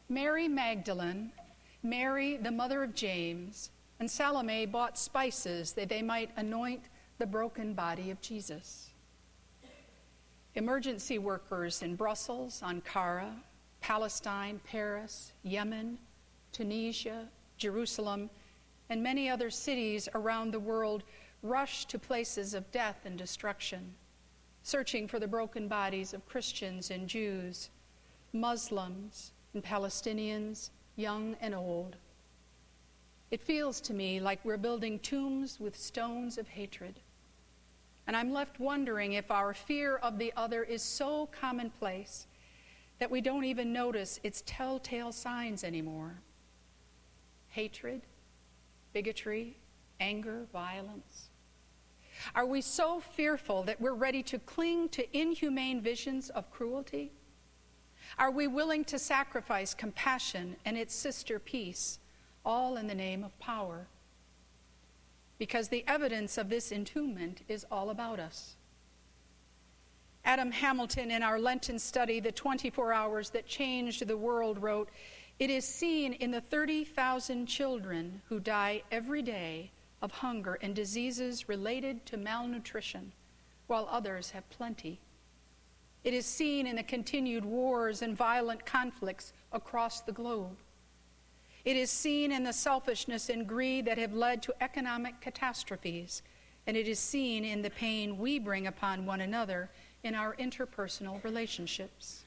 Mary Magdalene, Mary, the mother of James, and Salome bought spices that they might anoint the broken body of Jesus. Emergency workers in Brussels, Ankara, Palestine, Paris, Yemen, Tunisia, Jerusalem, and many other cities around the world rushed to places of death and destruction, searching for the broken bodies of Christians and Jews, Muslims and Palestinians, young and old. It feels to me like we're building tombs with stones of hatred. And I'm left wondering if our fear of the other is so commonplace that we don't even notice its telltale signs anymore. Hatred, bigotry, anger, violence. Are we so fearful that we're ready to cling to inhumane visions of cruelty? Are we willing to sacrifice compassion and its sister peace, all in the name of power? Because the evidence of this entombment is all about us. Adam Hamilton, in our Lenten study, The 24 Hours That Changed the World, wrote, "It is seen in the 30,000 children who die every day of hunger and diseases related to malnutrition, while others have plenty. It is seen in the continued wars and violent conflicts across the globe. It is seen in the selfishness and greed that have led to economic catastrophes, and it is seen in the pain we bring upon one another in our interpersonal relationships."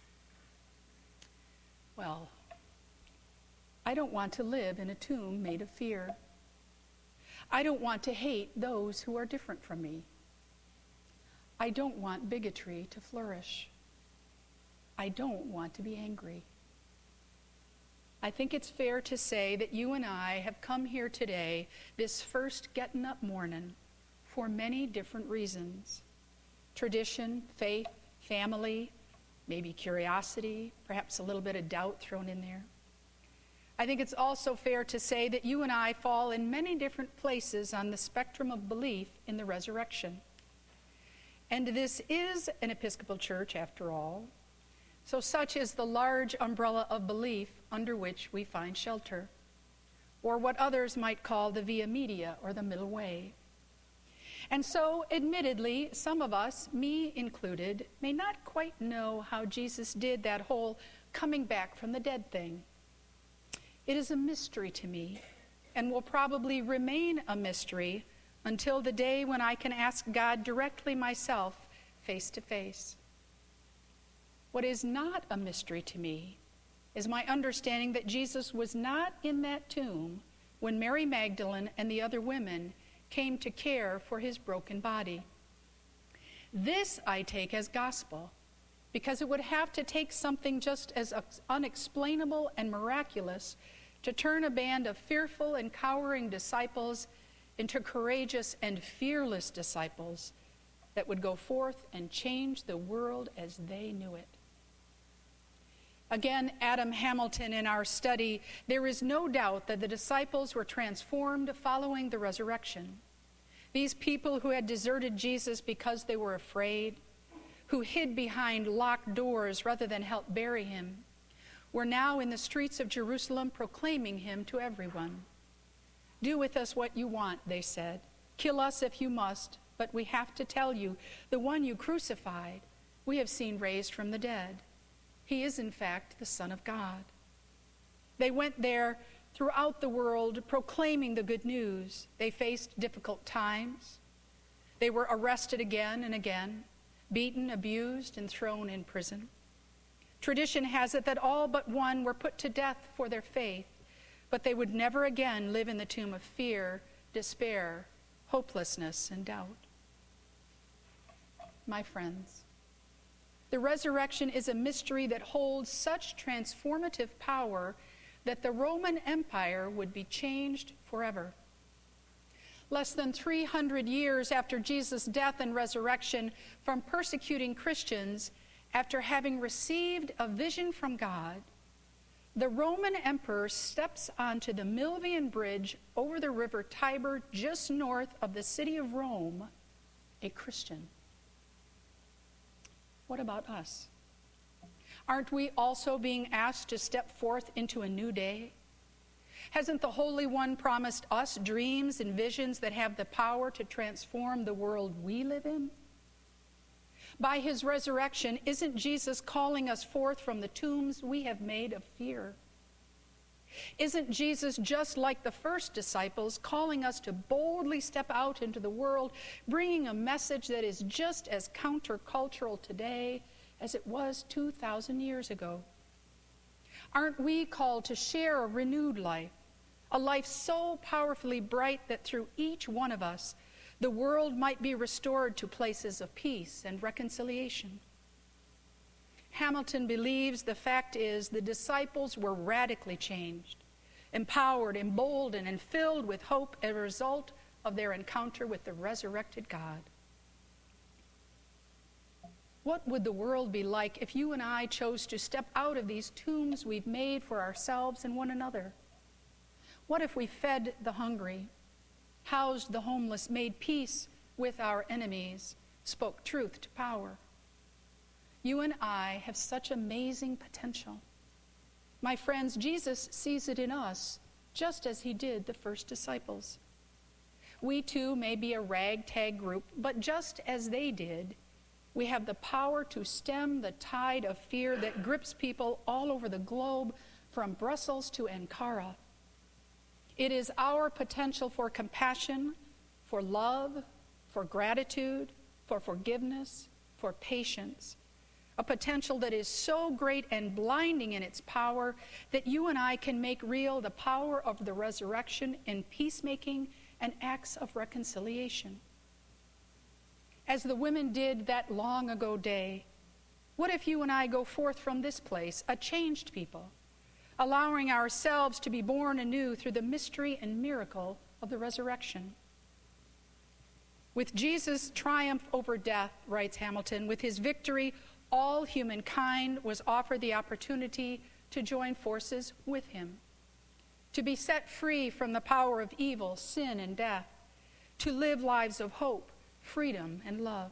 Well, I don't want to live in a tomb made of fear. I don't want to hate those who are different from me. I don't want bigotry to flourish. I don't want to be angry. I think it's fair to say that you and I have come here today, this first getting up morning, for many different reasons. Tradition, faith, family, maybe curiosity, perhaps a little bit of doubt thrown in there. I think it's also fair to say that you and I fall in many different places on the spectrum of belief in the resurrection. And this is an Episcopal church, after all, so such is the large umbrella of belief under which we find shelter, or what others might call the via media, or the middle way. And so, admittedly, some of us, me included, may not quite know how Jesus did that whole coming back from the dead thing. It is a mystery to me, and will probably remain a mystery until the day when I can ask God directly myself, face to face. What is not a mystery to me is my understanding that Jesus was not in that tomb when Mary Magdalene and the other women came to care for his broken body. This I take as gospel, because it would have to take something just as unexplainable and miraculous to turn a band of fearful and cowering disciples into courageous and fearless disciples that would go forth and change the world as they knew it. Again, Adam Hamilton, in our study, there is no doubt that the disciples were transformed following the resurrection. These people who had deserted Jesus because they were afraid, who hid behind locked doors rather than help bury him, were now in the streets of Jerusalem proclaiming him to everyone. "Do with us what you want," they said. "Kill us if you must, but we have to tell you, the one you crucified, we have seen raised from the dead. He is, in fact, the Son of God." They went there throughout the world proclaiming the good news. They faced difficult times. They were arrested again and again, beaten, abused, and thrown in prison. Tradition has it that all but one were put to death for their faith, but they would never again live in the tomb of fear, despair, hopelessness, and doubt. My friends, the resurrection is a mystery that holds such transformative power that the Roman Empire would be changed forever. Less than 300 years after Jesus' death and resurrection, from persecuting Christians after having received a vision from God, the Roman emperor steps onto the Milvian Bridge over the river Tiber just north of the city of Rome, a Christian. What about us? Aren't we also being asked to step forth into a new day? Hasn't the Holy One promised us dreams and visions that have the power to transform the world we live in? By his resurrection, isn't Jesus calling us forth from the tombs we have made of fear? Isn't Jesus, just like the first disciples, calling us to boldly step out into the world, bringing a message that is just as countercultural today as it was 2,000 years ago? Aren't we called to share a renewed life, a life so powerfully bright that through each one of us, the world might be restored to places of peace and reconciliation? Hamilton believes the fact is the disciples were radically changed, empowered, emboldened, and filled with hope as a result of their encounter with the resurrected God. What would the world be like if you and I chose to step out of these tombs we've made for ourselves and one another? What if we fed the hungry, housed the homeless, made peace with our enemies, spoke truth to power? You and I have such amazing potential. My friends, Jesus sees it in us, just as he did the first disciples. We too may be a ragtag group, but just as they did, we have the power to stem the tide of fear that grips people all over the globe, from Brussels to Ankara. It is our potential for compassion, for love, for gratitude, for forgiveness, for patience, a potential that is so great and blinding in its power that you and I can make real the power of the resurrection in peacemaking and acts of reconciliation. As the women did that long ago day, what if you and I go forth from this place a changed people, allowing ourselves to be born anew through the mystery and miracle of the resurrection? With Jesus' triumph over death, writes Hamilton, with his victory, all humankind was offered the opportunity to join forces with him, to be set free from the power of evil, sin, and death, to live lives of hope, freedom, and love.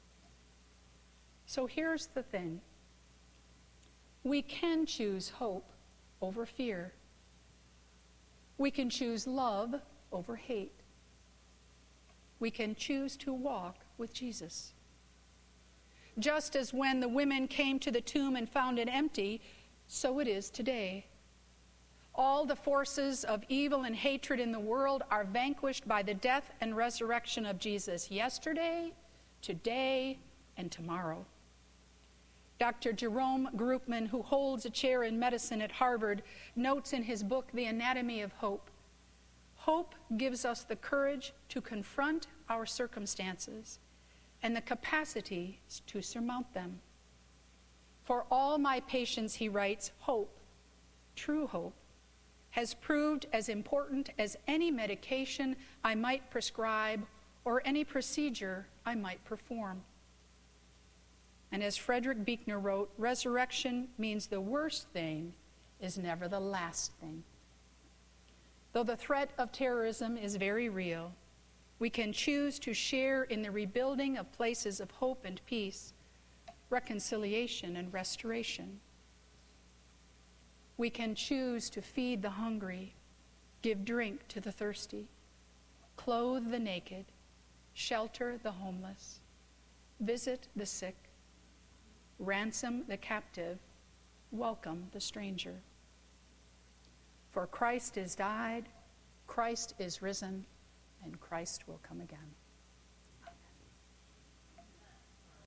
So here's the thing. We can choose hope over fear. We can choose love over hate. We can choose to walk with Jesus. Just as when the women came to the tomb and found it empty, so it is today. All the forces of evil and hatred in the world are vanquished by the death and resurrection of Jesus yesterday, today, and tomorrow. Dr. Jerome Groopman, who holds a chair in medicine at Harvard, notes in his book, The Anatomy of Hope, hope gives us the courage to confront our circumstances and the capacity to surmount them. For all my patients, he writes, hope, true hope, has proved as important as any medication I might prescribe or any procedure I might perform. And as Frederick Buechner wrote, resurrection means the worst thing is never the last thing. Though the threat of terrorism is very real, we can choose to share in the rebuilding of places of hope and peace, reconciliation and restoration. We can choose to feed the hungry, give drink to the thirsty, clothe the naked, shelter the homeless, visit the sick, ransom the captive, welcome the stranger. For Christ is died, Christ is risen, and Christ will come again.